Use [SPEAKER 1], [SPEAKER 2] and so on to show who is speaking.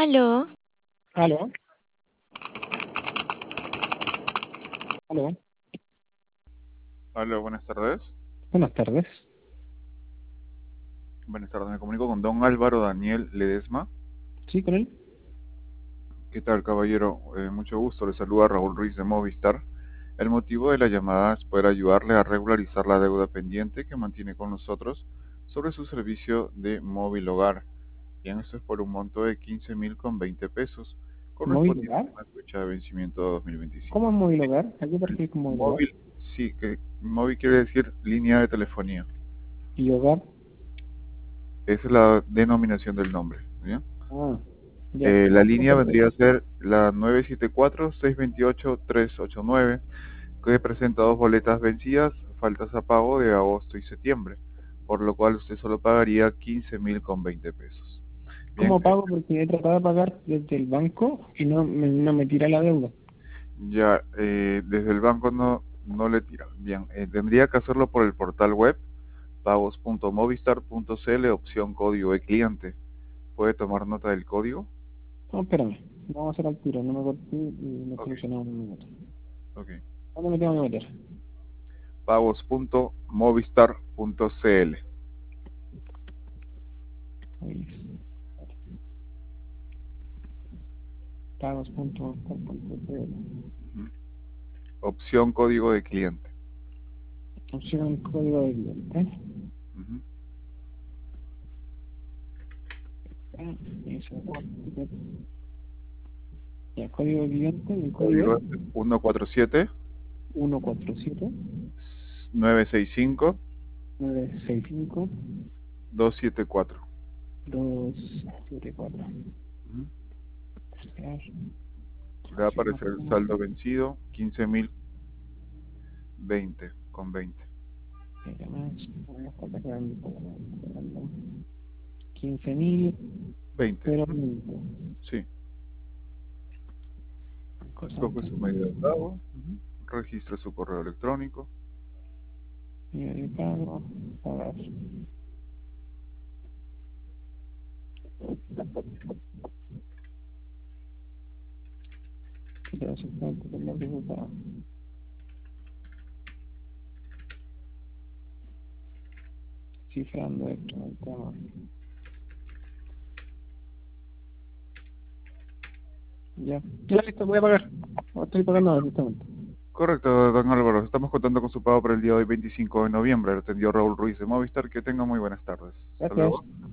[SPEAKER 1] Aló,
[SPEAKER 2] Aló, aló,
[SPEAKER 3] Hola, buenas tardes.
[SPEAKER 2] buenas tardes.
[SPEAKER 3] Buenas tardes, me comunico con don Álvaro Daniel Ledesma.
[SPEAKER 2] ¿Sí, con él?
[SPEAKER 3] ¿Qué tal, caballero? Mucho gusto, le saluda Raúl Ruiz de Movistar. El motivo de la llamada es poder ayudarle a regularizar la deuda pendiente que mantiene con nosotros sobre su servicio de móvil hogar. Bien, esto es por un monto de 15.020 pesos,
[SPEAKER 2] ¿Móvil
[SPEAKER 3] correspondiente
[SPEAKER 2] hogar?
[SPEAKER 3] a una fecha de vencimiento de 2025.
[SPEAKER 2] ¿Cómo es móvil hogar? ¿A qué te refieres con móvil hogar?
[SPEAKER 3] Móvil, sí, que móvil quiere decir línea de telefonía.
[SPEAKER 2] ¿Y hogar?
[SPEAKER 3] Esa es la denominación del nombre. ¿Bien?
[SPEAKER 2] Ah, ya.
[SPEAKER 3] La línea vendría a ser la 974-628-389, que presenta dos boletas vencidas, faltas a pago de agosto y septiembre, por lo cual usted solo pagaría 15.020 pesos. Bien,
[SPEAKER 2] ¿Cómo pago? Porque he tratado de pagar desde el banco y no me tira la deuda.
[SPEAKER 3] ya desde el banco no le tira. Bien, tendría que hacerlo por el portal web pagos.movistar.cl, opción código de cliente. ¿Puede tomar nota del código?
[SPEAKER 2] No, espérame. Vamos a hacer al tiro. No me corté y no
[SPEAKER 3] Ok,
[SPEAKER 2] solucionamos un minuto.
[SPEAKER 3] ok.
[SPEAKER 2] ¿Dónde me tengo que meter?
[SPEAKER 3] Pagos.movistar.cl.
[SPEAKER 2] Ahí. Pagos.com.cl.
[SPEAKER 3] Opción código de cliente.
[SPEAKER 2] Opción código de cliente.
[SPEAKER 3] Ujú.
[SPEAKER 2] Ah, eso. Ya, código de cliente. El código es
[SPEAKER 3] Código es 147
[SPEAKER 2] 147
[SPEAKER 3] 965
[SPEAKER 2] 965
[SPEAKER 3] 274.
[SPEAKER 2] 274.
[SPEAKER 3] Ujú.
[SPEAKER 2] Esperar.
[SPEAKER 3] Le va a aparecer el saldo vencido 15.020 con 20.
[SPEAKER 2] Espera más. Voy a estar cargando. 15.000.
[SPEAKER 3] 20.
[SPEAKER 2] Pero
[SPEAKER 3] Ujú. Sí. Escoge su medio de pago. Ujú. Registre su correo electrónico.
[SPEAKER 2] medio de pago. Pagar. Quiero hacer tanto con la resultado. Cifrando esto. El tema. Ya. Ya listo, voy a pagar. Estoy pagando ahora, justamente.
[SPEAKER 3] Correcto, don Álvaro. Estamos contando con su pago para el día de hoy, 25 de noviembre. Le atendió Raúl Ruiz de Movistar. Que tenga muy buenas tardes. Hasta
[SPEAKER 2] Gracias.
[SPEAKER 3] luego.